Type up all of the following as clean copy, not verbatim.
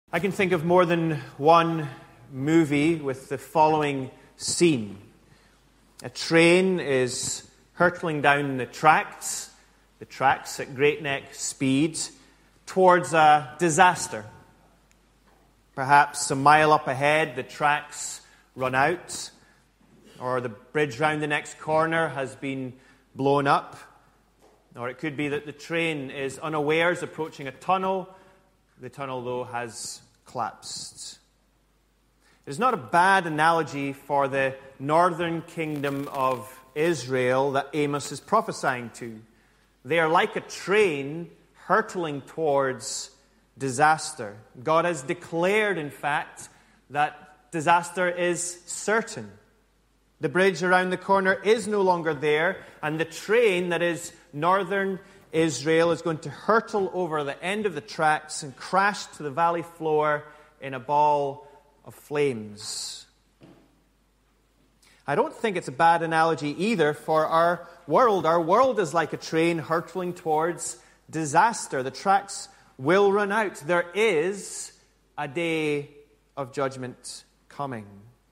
I can think of more than one movie with the following scene. A train is hurtling down the tracks at breakneck speed, towards a disaster. Perhaps a mile up ahead, the tracks run out, or the bridge round the next corner has been blown up, or it could be that the train is unawares approaching a tunnel. The tunnel, though, has collapsed. It is not a bad analogy for the northern kingdom of Israel that Amos is prophesying to. They are like a train hurtling towards disaster. God has declared, in fact, that disaster is certain. The bridge around the corner is no longer there, and the train that is northern Israel is going to hurtle over the end of the tracks and crash to the valley floor in a ball of flames. I don't think it's a bad analogy either for our world. Our world is like a train hurtling towards disaster. The tracks will run out. There is a day of judgment coming.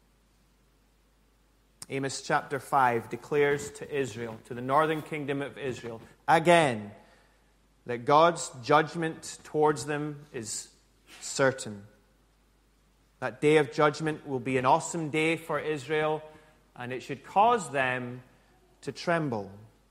Amos chapter 5 declares to Israel, to the northern kingdom of Israel, again, that God's judgment towards them is certain. That day of judgment will be an awesome day for Israel, and it should cause them to tremble.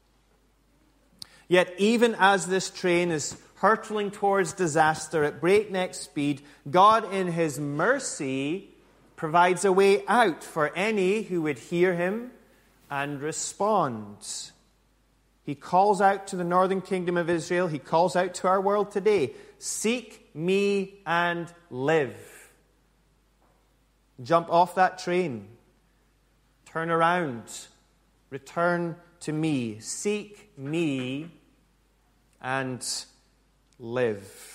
Yet even as this train is hurtling towards disaster at breakneck speed, God in His mercy provides a way out for any who would hear Him and respond. He calls out to the northern kingdom of Israel. He calls out to our world today. Seek me and live. Jump off that train. Turn around. Return to me. Seek me and live.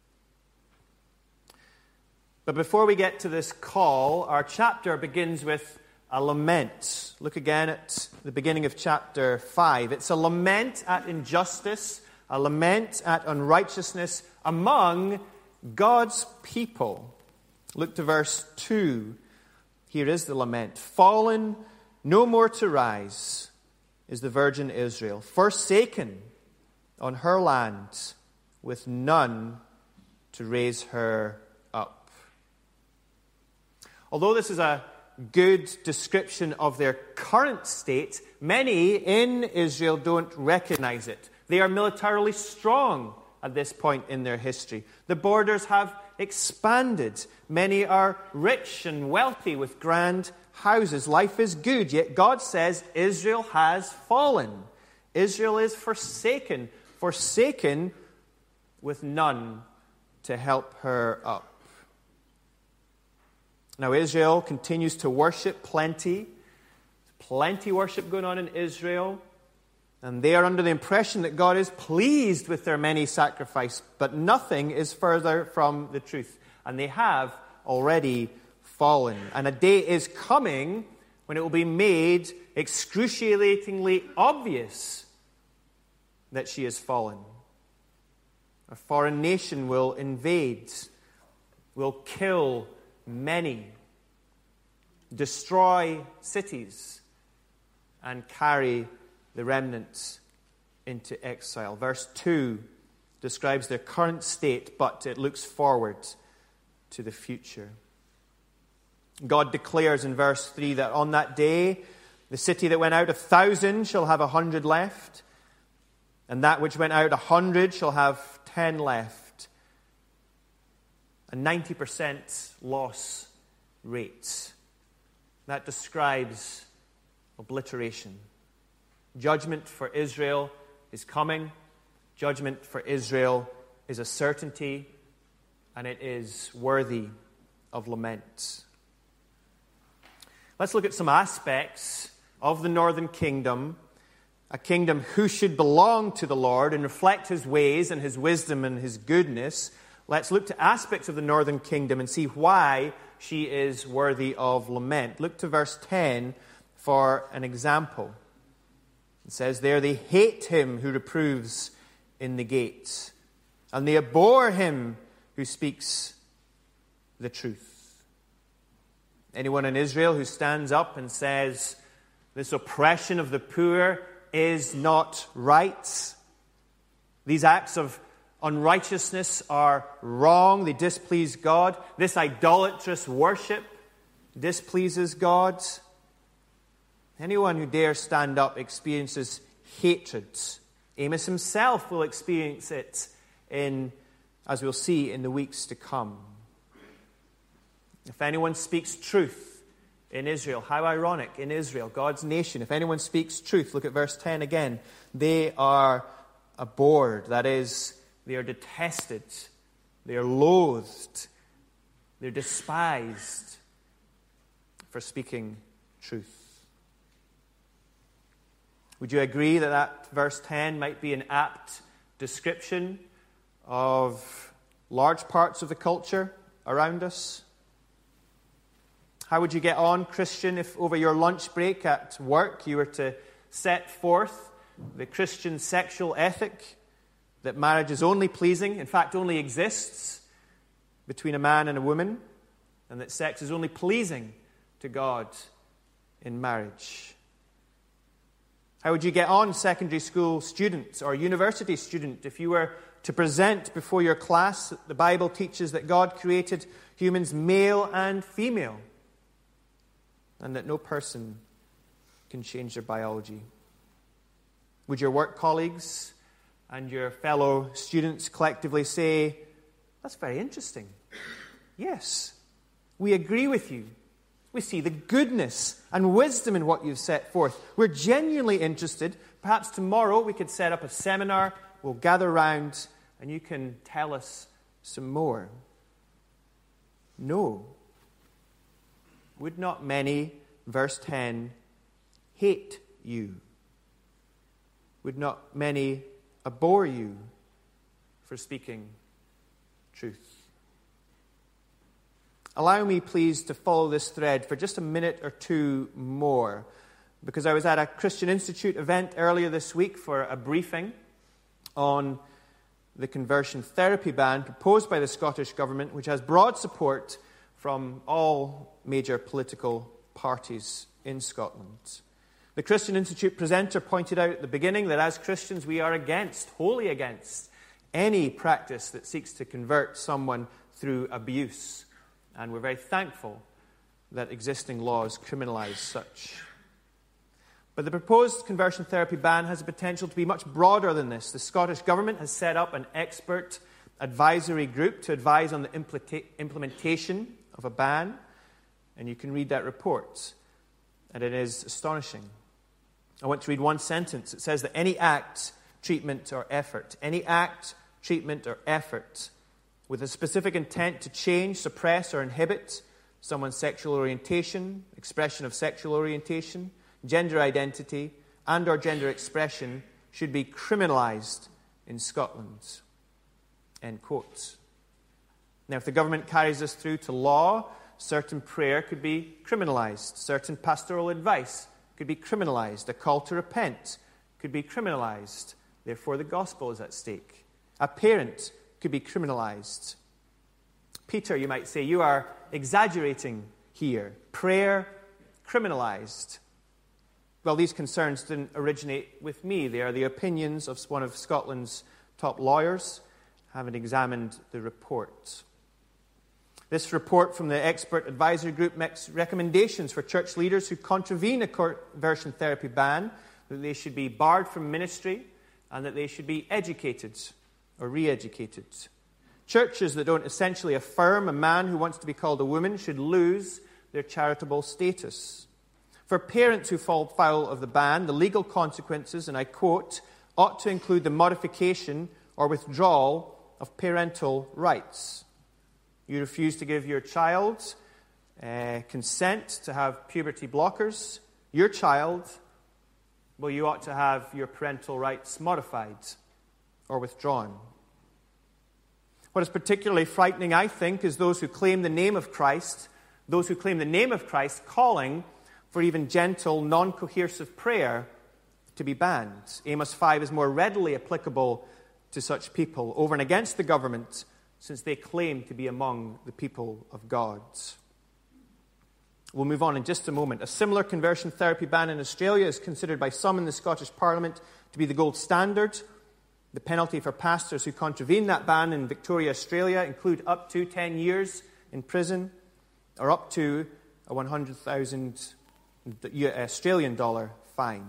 But before we get to this call, our chapter begins with a lament. Look again at the beginning of chapter 5. It's a lament at injustice, a lament at unrighteousness among God's people. Look to verse 2. Here is the lament. Fallen, no more to rise, is the virgin Israel, forsaken on her land, with none to raise her up. Although this is a good description of their current state, many in Israel don't recognize it. They are militarily strong at this point in their history. The borders have expanded. Many are rich and wealthy with grand houses. Life is good, yet God says Israel has fallen. Israel is forsaken with none to help her up. Now, Israel continues to worship plenty worship going on in Israel. And they are under the impression that God is pleased with their many sacrifices, but nothing is further from the truth. And they have already fallen. And a day is coming when it will be made excruciatingly obvious that she has fallen. A foreign nation will invade, will kill many, destroy cities, and carry the remnants into exile. Verse 2 describes their current state, but it looks forward to the future. God declares in verse 3 that on that day, the city that went out 1,000 shall have 100 left, and that which went out 100 shall have 10 left. A 90% loss rate. That describes obliteration. Judgment for Israel is coming. Judgment for Israel is a certainty, and it is worthy of lament. Let's look at some aspects of the northern kingdom, a kingdom who should belong to the Lord and reflect His ways and His wisdom and His goodness. Let's look to aspects of the northern kingdom and see why she is worthy of lament. Look to verse 10 for an example. It says there, they hate him who reproves in the gates, and they abhor him who speaks the truth. Anyone in Israel who stands up and says, this oppression of the poor is not right, these acts of unrighteousness are wrong, they displease God, this idolatrous worship displeases God, anyone who dares stand up experiences hatred. Amos himself will experience it as we'll see in the weeks to come. If anyone speaks truth in Israel, how ironic, in Israel, God's nation, if anyone speaks truth, look at verse 10 again, they are abhorred, that is, they are detested, they are loathed, they're despised for speaking truth. Would you agree that verse 10 might be an apt description of large parts of the culture around us? How would you get on, Christian, if over your lunch break at work you were to set forth the Christian sexual ethic that marriage is only pleasing, in fact only exists between a man and a woman, and that sex is only pleasing to God in marriage? How would you get on, secondary school student or university student, if you were to present before your class that the Bible teaches that God created humans male and female, and that no person can change their biology? Would your work colleagues and your fellow students collectively say, that's very interesting. Yes, we agree with you. We see the goodness and wisdom in what you've set forth. We're genuinely interested. Perhaps tomorrow we could set up a seminar. We'll gather round and you can tell us some more. No. Would not many, verse 10, hate you? Would not many abhor you for speaking truth? Allow me, please, to follow this thread for just a minute or two more, because I was at a Christian Institute event earlier this week for a briefing on the conversion therapy ban proposed by the Scottish Government, which has broad support from all major political parties in Scotland. The Christian Institute presenter pointed out at the beginning that as Christians we are wholly against, any practice that seeks to convert someone through abuse. And we're very thankful that existing laws criminalize such. But the proposed conversion therapy ban has the potential to be much broader than this. The Scottish Government has set up an expert advisory group to advise on the implementation of a ban. And you can read that report. And it is astonishing. I want to read one sentence. It says that any act, treatment, or effort with a specific intent to change, suppress, or inhibit someone's sexual orientation, expression of sexual orientation, gender identity, and or gender expression should be criminalized in Scotland. End quote. Now, if the government carries this through to law, certain prayer could be criminalized. Certain pastoral advice could be criminalized. A call to repent could be criminalized. Therefore, the gospel is at stake. A parent could be criminalized. Peter, you might say, you are exaggerating here. Prayer criminalized. Well, these concerns didn't originate with me. They are the opinions of one of Scotland's top lawyers, having examined the report. This report from the expert advisory group makes recommendations for church leaders who contravene a conversion therapy ban, that they should be barred from ministry and that they should be educated or re-educated. Churches that don't essentially affirm a man who wants to be called a woman should lose their charitable status. For parents who fall foul of the ban, the legal consequences, and I quote, ought to include the modification or withdrawal of parental rights. You refuse to give your child consent to have puberty blockers, your child, well, you ought to have your parental rights modified or withdrawn. What is particularly frightening, I think, is those who claim the name of Christ, calling for even gentle, non-coercive prayer to be banned. Amos 5 is more readily applicable to such people. Over and against the government, since they claim to be among the people of God. We'll move on in just a moment. A similar conversion therapy ban in Australia is considered by some in the Scottish Parliament to be the gold standard. The penalty for pastors who contravene that ban in Victoria, Australia, include up to 10 years in prison or up to a $100,000 Australian dollar fine.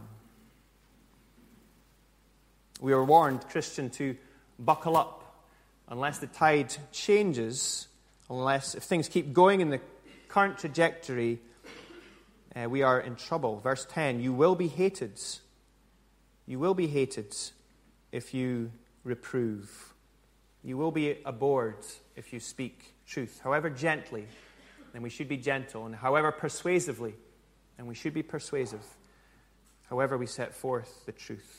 We are warned, Christian, to buckle up unless the tide changes, if things keep going in the current trajectory, we are in trouble. Verse 10, you will be hated. You will be hated if you reprove. You will be abhorred if you speak truth. However gently, then we should be gentle. And however persuasively, and we should be persuasive. However we set forth the truth.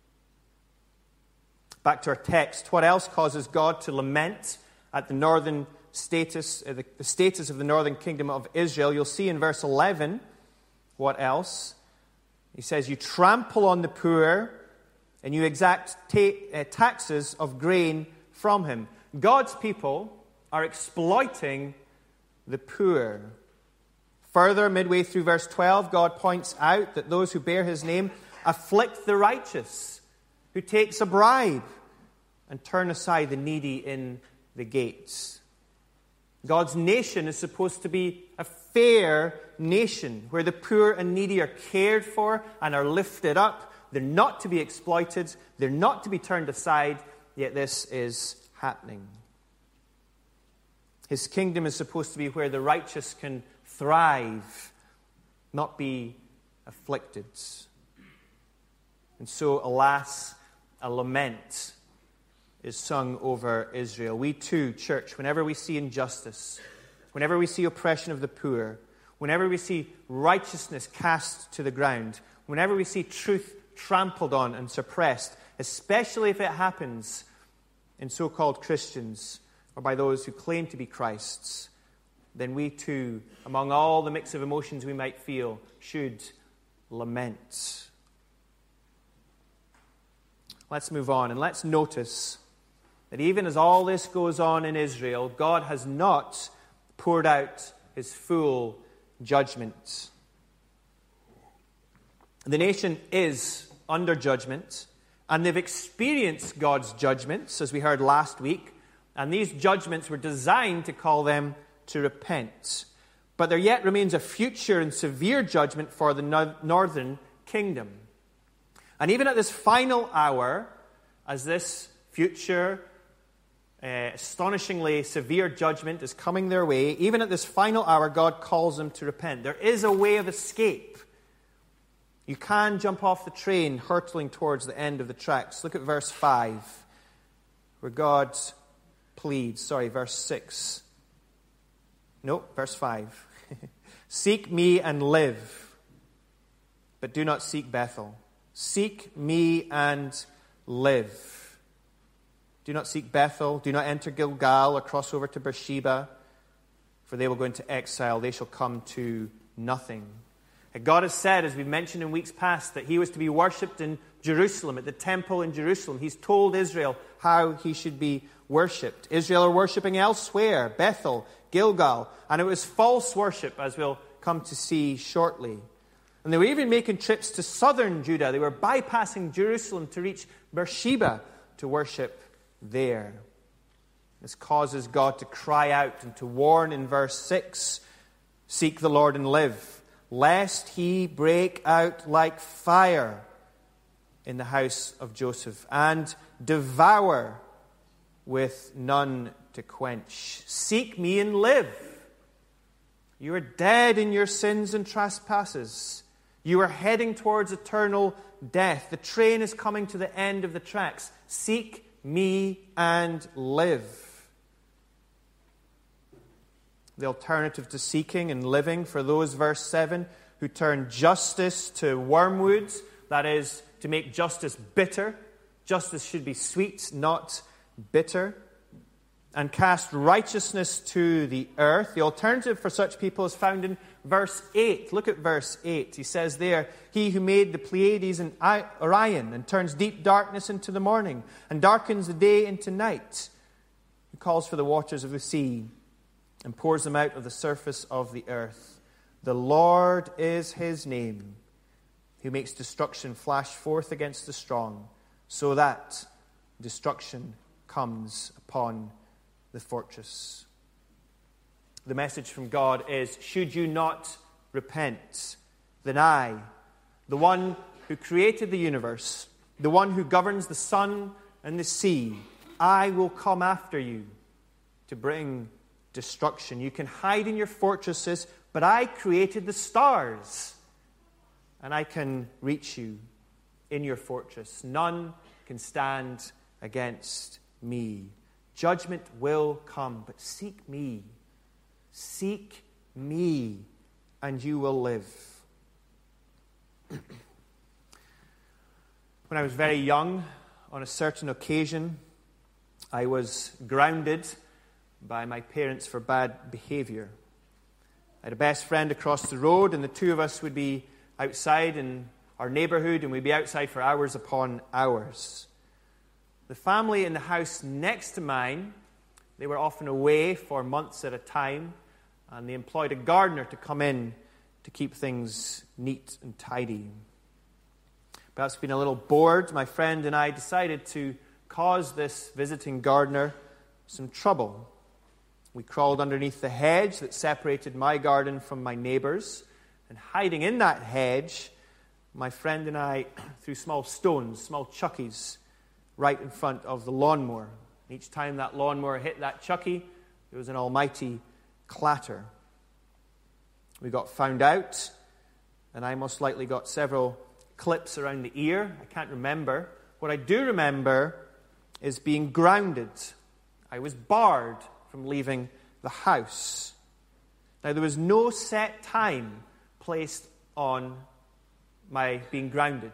Back to our text. What else causes God to lament at the northern status, the status of the northern kingdom of Israel? You'll see in verse 11 what else. He says, you trample on the poor and you exact taxes of grain from him. God's people are exploiting the poor. Further, midway through verse 12, God points out that those who bear his name afflict the righteous, who takes a bribe, and turn aside the needy in the gates. God's nation is supposed to be a fair nation where the poor and needy are cared for and are lifted up. They're not to be exploited. They're not to be turned aside, yet this is happening. His kingdom is supposed to be where the righteous can thrive, not be afflicted. And so, alas, a lament is sung over Israel. We too, church, whenever we see injustice, whenever we see oppression of the poor, whenever we see righteousness cast to the ground, whenever we see truth trampled on and suppressed, especially if it happens in so-called Christians or by those who claim to be Christ's, then we too, among all the mix of emotions we might feel, should lament. Let's move on and let's notice that even as all this goes on in Israel, God has not poured out his full judgment. The nation is under judgment, and they've experienced God's judgments, as we heard last week, and these judgments were designed to call them to repent. But there yet remains a future and severe judgment for the northern kingdom. And even at this final hour, as this future, astonishingly severe judgment is coming their way, even at this final hour, God calls them to repent. There is a way of escape. You can jump off the train hurtling towards the end of the tracks. Look at verse 5, where God pleads. Verse 6. No, verse 5. Seek me and live, but do not seek Bethel. Seek me and live. Do not seek Bethel. Do not enter Gilgal or cross over to Beersheba, for they will go into exile. They shall come to nothing. God has said, as we've mentioned in weeks past, that he was to be worshipped in Jerusalem, at the temple in Jerusalem. He's told Israel how he should be worshipped. Israel are worshipping elsewhere, Bethel, Gilgal, and it was false worship, as we'll come to see shortly. And they were even making trips to southern Judah. They were bypassing Jerusalem to reach Beersheba to worship there. This causes God to cry out and to warn in verse 6, seek the Lord and live, lest he break out like fire in the house of Joseph and devour with none to quench. Seek me and live. You are dead in your sins and trespasses. You are heading towards eternal death. The train is coming to the end of the tracks. Seek me and live. The alternative to seeking and living for those, verse 7, who turn justice to wormwood, that is, to make justice bitter. Justice should be sweet, not bitter. And cast righteousness to the earth. The alternative for such people is found in verse 8. Look at verse 8. He says there, he who made the Pleiades and Orion and turns deep darkness into the morning and darkens the day into night, who calls for the waters of the sea and pours them out of the surface of the earth. The Lord is his name, who makes destruction flash forth against the strong, so that destruction comes upon the fortress. The message from God is, should you not repent, then I, the one who created the universe, the one who governs the sun and the sea, I will come after you to bring destruction. You can hide in your fortresses, but I created the stars, and I can reach you in your fortress. None can stand against me. Judgment will come, but seek me. Seek me, and you will live. When I was very young, on a certain occasion, I was grounded by my parents for bad behavior. I had a best friend across the road, and the two of us would be outside in our neighborhood, and we'd be outside for hours upon hours. The family in the house next to mine, they were often away for months at a time, and they employed a gardener to come in to keep things neat and tidy. Perhaps being a little bored, my friend and I decided to cause this visiting gardener some trouble. We crawled underneath the hedge that separated my garden from my neighbor's, and hiding in that hedge, my friend and I threw small stones, small chuckies, right in front of the lawnmower. Each time that lawnmower hit that chuckie, there was an almighty clatter. We got found out, and I most likely got several clips around the ear. I can't remember. What I do remember is being grounded. I was barred from leaving the house. Now, there was no set time placed on my being grounded.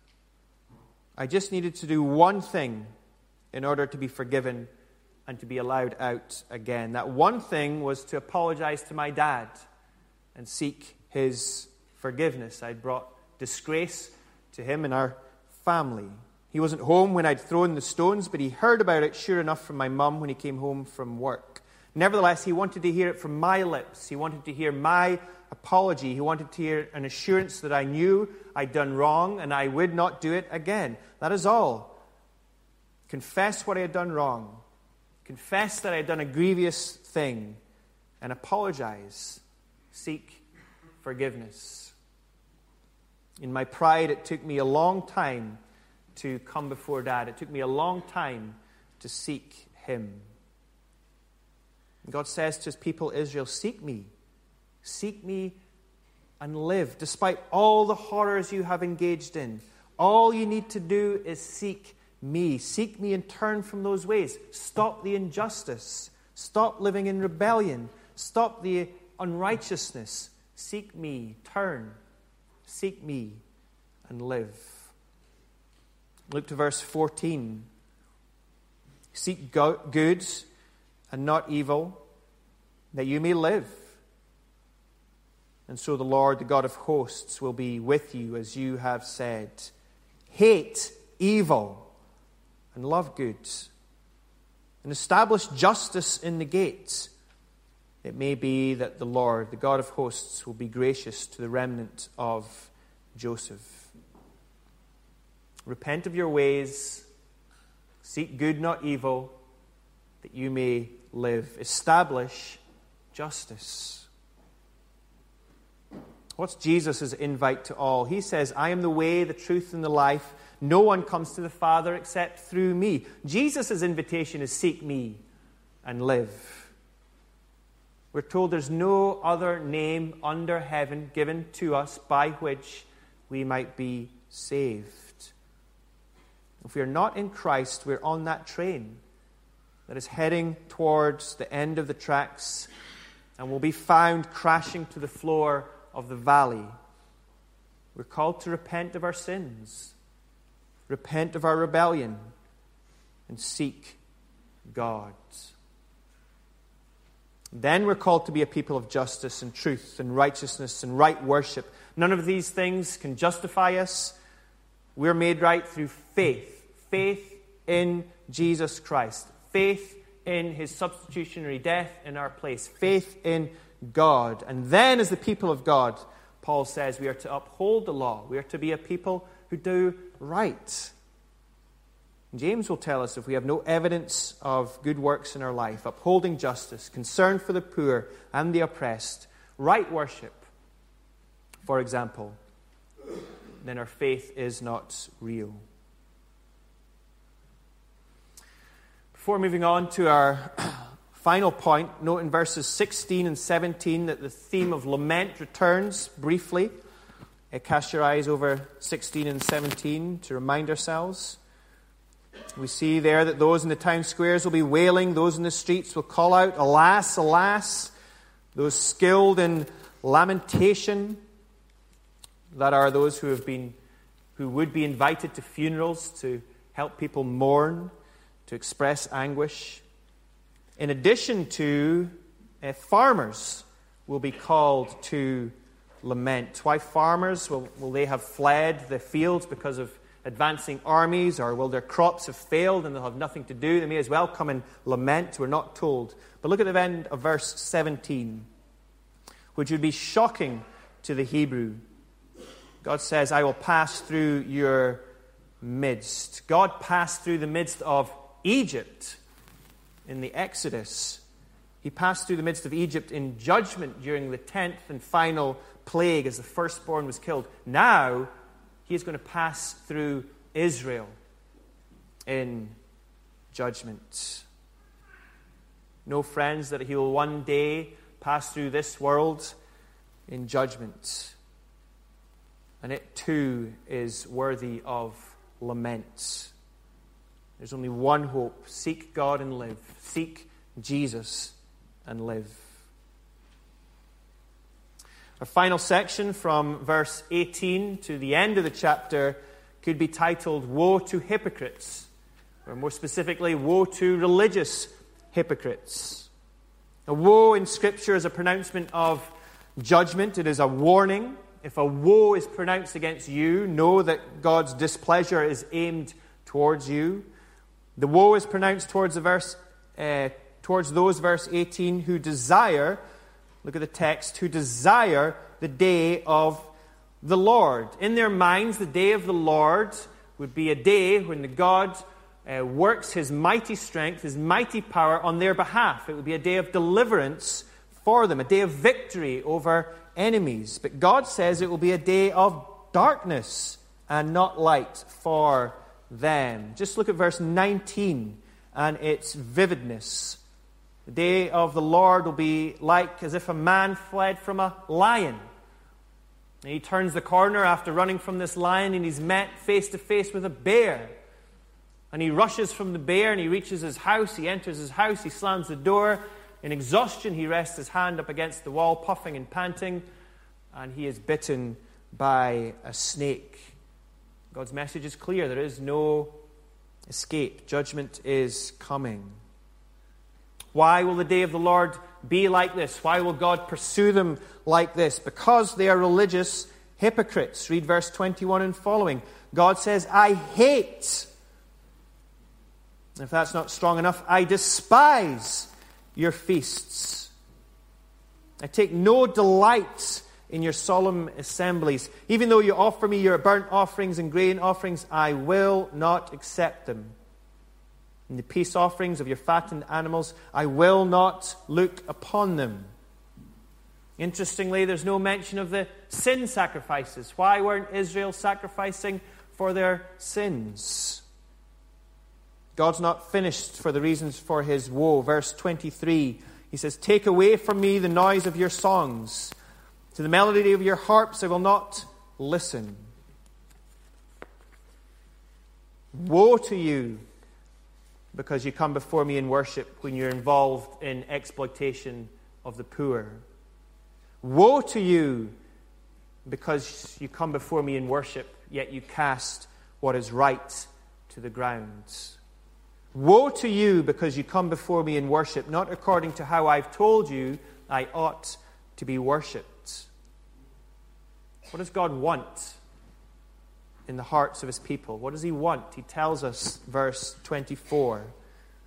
I just needed to do one thing in order to be forgiven and to be allowed out again. That one thing was to apologize to my dad and seek his forgiveness. I'd brought disgrace to him and our family. He wasn't home when I'd thrown the stones, but he heard about it, sure enough, from my mum when he came home from work. Nevertheless, he wanted to hear it from my lips. He wanted to hear my apology. He wanted to hear an assurance that I knew I'd done wrong and I would not do it again. That is all. Confess what I had done wrong. Confess that I had done a grievous thing and apologize. Seek forgiveness. In my pride, it took me a long time to come before Dad. It took me a long time to seek him. And God says to his people, Israel, seek me. Seek me and live. Despite all the horrors you have engaged in, all you need to do is seek me. Seek me and turn from those ways. Stop the injustice. Stop living in rebellion. Stop the unrighteousness. Seek me. Turn. Seek me and live. Look to verse 14. Seek good and not evil, that you may live. And so the Lord, the God of hosts, will be with you, as you have said. Hate evil and love good, and establish justice in the gates. It may be that the Lord, the God of hosts, will be gracious to the remnant of Joseph. Repent of your ways. Seek good, not evil, that you may live. Establish justice. What's Jesus' invite to all? He says, I am the way, the truth, and the life. No one comes to the Father except through me. Jesus' invitation is seek me and live. We're told there's no other name under heaven given to us by which we might be saved. If we are not in Christ, we're on that train that is heading towards the end of the tracks and will be found crashing to the floor of the valley. We're called to repent of our sins, repent of our rebellion, and seek God. Then we're called to be a people of justice and truth and righteousness and right worship. None of these things can justify us. We're made right through faith. Faith in Jesus Christ. Faith in his substitutionary death in our place. Faith in God. And then as the people of God, Paul says we are to uphold the law. We are to be a people who do right. James will tell us if we have no evidence of good works in our life, upholding justice, concern for the poor and the oppressed, right worship, for example, then our faith is not real. Before moving on to our final point, note in verses 16 and 17 that the theme of lament returns briefly. Cast your eyes over 16 and 17 to remind ourselves. We see there that those in the town squares will be wailing, those in the streets will call out, "Alas, alas!" Those skilled in lamentation, that are those who would be invited to funerals to help people mourn, to express anguish. In addition to farmers will be called to lament. Why farmers? Will they have fled the fields because of advancing armies, or will their crops have failed and they'll have nothing to do? They may as well come and lament. We're not told. But look at the end of verse 17, which would be shocking to the Hebrew. God says, "I will pass through your midst." God passed through the midst of Egypt in the Exodus. He passed through the midst of Egypt in judgment during the 10th and final plague as the firstborn was killed. Now, he is going to pass through Israel in judgment. Know, friends, that he will one day pass through this world in judgment. And it too is worthy of lament. There's only one hope. Seek God and live. Seek Jesus and live. Our final section from verse 18 to the end of the chapter could be titled "Woe to Hypocrites," or more specifically, "Woe to Religious Hypocrites." A woe in Scripture is a pronouncement of judgment. It is a warning. If a woe is pronounced against you, know that God's displeasure is aimed towards you. The woe is pronounced towards those, verse 18, who desire, look at the text, who desire the day of the Lord. In their minds, the day of the Lord would be a day when the God works his mighty strength, his mighty power on their behalf. It would be a day of deliverance for them, a day of victory over enemies. But God says it will be a day of darkness and not light for them. Just look at verse 19 and its vividness. The day of the Lord will be like as if a man fled from a lion. And he turns the corner after running from this lion, and he's met face to face with a bear. And he rushes from the bear and he reaches his house. He enters his house. He slams the door. In exhaustion, he rests his hand up against the wall, puffing and panting, and he is bitten by a snake. God's message is clear. There is no escape. Judgment is coming. Why will the day of the Lord be like this? Why will God pursue them like this? Because they are religious hypocrites. Read verse 21 and following. God says, "I hate." If that's not strong enough, "I despise your feasts. I take no delight in your solemn assemblies. Even though you offer me your burnt offerings and grain offerings, I will not accept them. And the peace offerings of your fattened animals, I will not look upon them." Interestingly, there's no mention of the sin sacrifices. Why weren't Israel sacrificing for their sins? God's not finished for the reasons for his woe. Verse 23, he says, "Take away from me the noise of your songs. To the melody of your harps I will not listen." Woe to you because you come before me in worship when you're involved in exploitation of the poor. Woe to you because you come before me in worship, yet you cast what is right to the ground. Woe to you because you come before me in worship, not according to how I've told you I ought to be worshipped. What does God want in the hearts of his people? What does he want? He tells us, verse 24,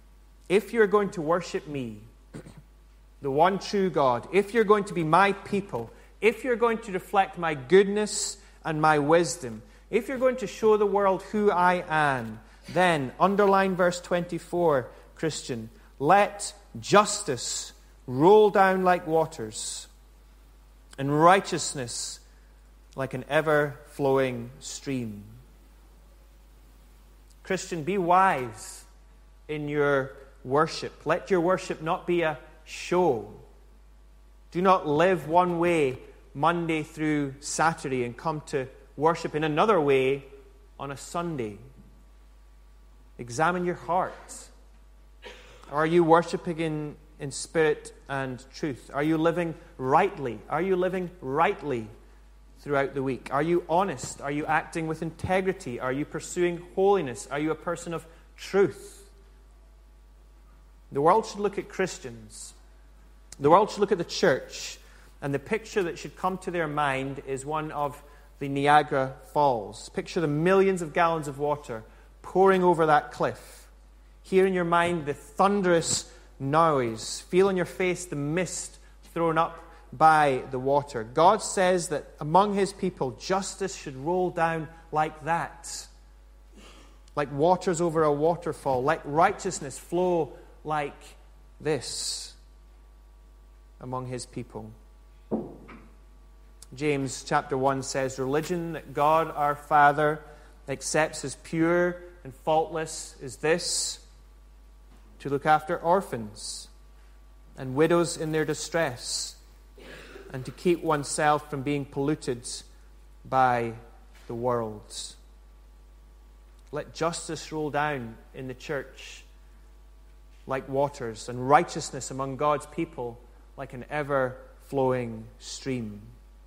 if you're going to worship me, the one true God, if you're going to be my people, if you're going to reflect my goodness and my wisdom, if you're going to show the world who I am, then, underline verse 24, Christian, let justice roll down like waters, and righteousness like an ever-flowing stream. Christian, be wise in your worship. Let your worship not be a show. Do not live one way Monday through Saturday and come to worship in another way on a Sunday. Examine your heart. Are you worshiping in spirit and truth? Are you living rightly? Are you living rightly throughout the week? Are you honest? Are you acting with integrity? Are you pursuing holiness? Are you a person of truth? The world should look at Christians. The world should look at the church, and the picture that should come to their mind is one of the Niagara Falls. Picture the millions of gallons of water pouring over that cliff. Hear in your mind the thunderous noise. Feel on your face the mist thrown up by the water. God says that among his people, justice should roll down like that. Like waters over a waterfall. Like righteousness flow like this among his people. James chapter 1 says, religion that God our Father accepts as pure and faultless is this: to look after orphans and widows in their distress, and to keep oneself from being polluted by the world. Let justice roll down in the church like waters, and righteousness among God's people like an ever-flowing stream.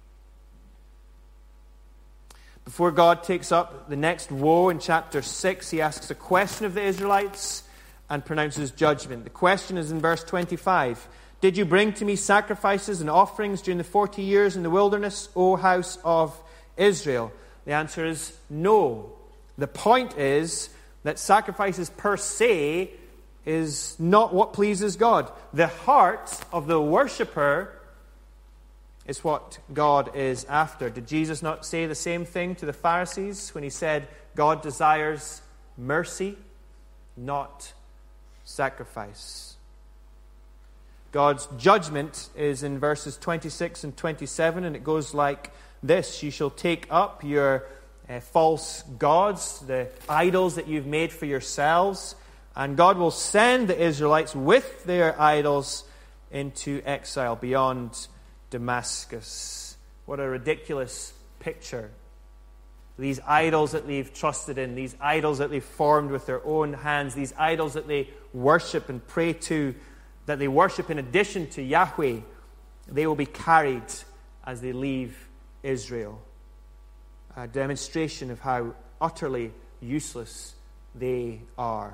Before God takes up the next woe in chapter 6, he asks a question of the Israelites and pronounces judgment. The question is in verse 25. Did you bring to me sacrifices and offerings during the 40 years in the wilderness, O house of Israel? The answer is no. The point is that sacrifices per se is not what pleases God. The heart of the worshipper is what God is after. Did Jesus not say the same thing to the Pharisees when he said, God desires mercy, not sacrifice? God's judgment is in verses 26 and 27, and it goes like this: you shall take up your false gods, the idols that you've made for yourselves, and God will send the Israelites with their idols into exile beyond Damascus. What a ridiculous picture. These idols that they've trusted in, these idols that they've formed with their own hands, these idols that they worship and pray to, that they worship in addition to Yahweh, they will be carried as they leave Israel. A demonstration of how utterly useless they are.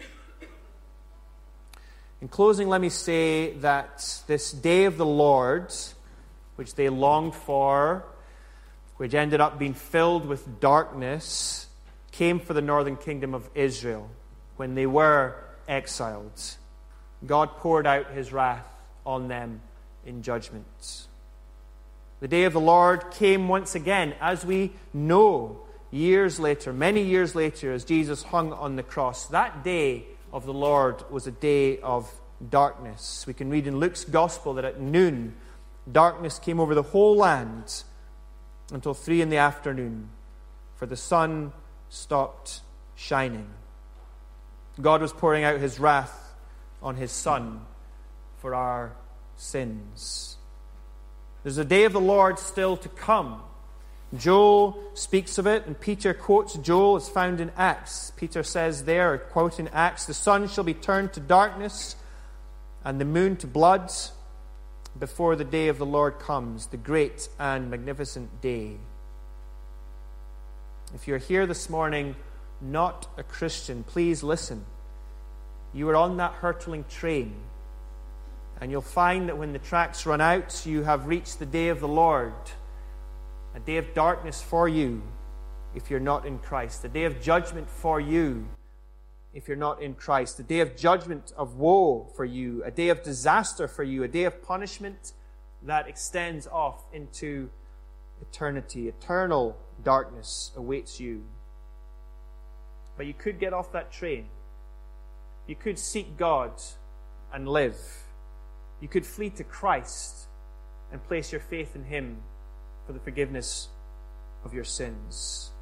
In closing, let me say that this day of the Lord, which they longed for, which ended up being filled with darkness, came for the northern kingdom of Israel when they were exiled. God poured out his wrath on them in judgment. The day of the Lord came once again, as we know, years later, many years later, as Jesus hung on the cross. That day of the Lord was a day of darkness. We can read in Luke's Gospel that at noon, darkness came over the whole land until 3 p.m, for the sun stopped shining. God was pouring out his wrath on his Son for our sins. There's a day of the Lord still to come. Joel speaks of it, and Peter quotes Joel. It's found in Acts. Peter says there, quote in Acts, the sun shall be turned to darkness and the moon to blood before the day of the Lord comes, the great and magnificent day. If you're here this morning, not a Christian, please listen. You are on that hurtling train, and you'll find that when the tracks run out, you have reached the day of the Lord, a day of darkness for you if you're not in Christ, a day of judgment for you if you're not in Christ. A day of judgment, of woe for you, a day of disaster for you, a day of punishment that extends off into eternity. Eternal darkness awaits you. But you could get off that train. You could seek God and live. You could flee to Christ and place your faith in Him for the forgiveness of your sins.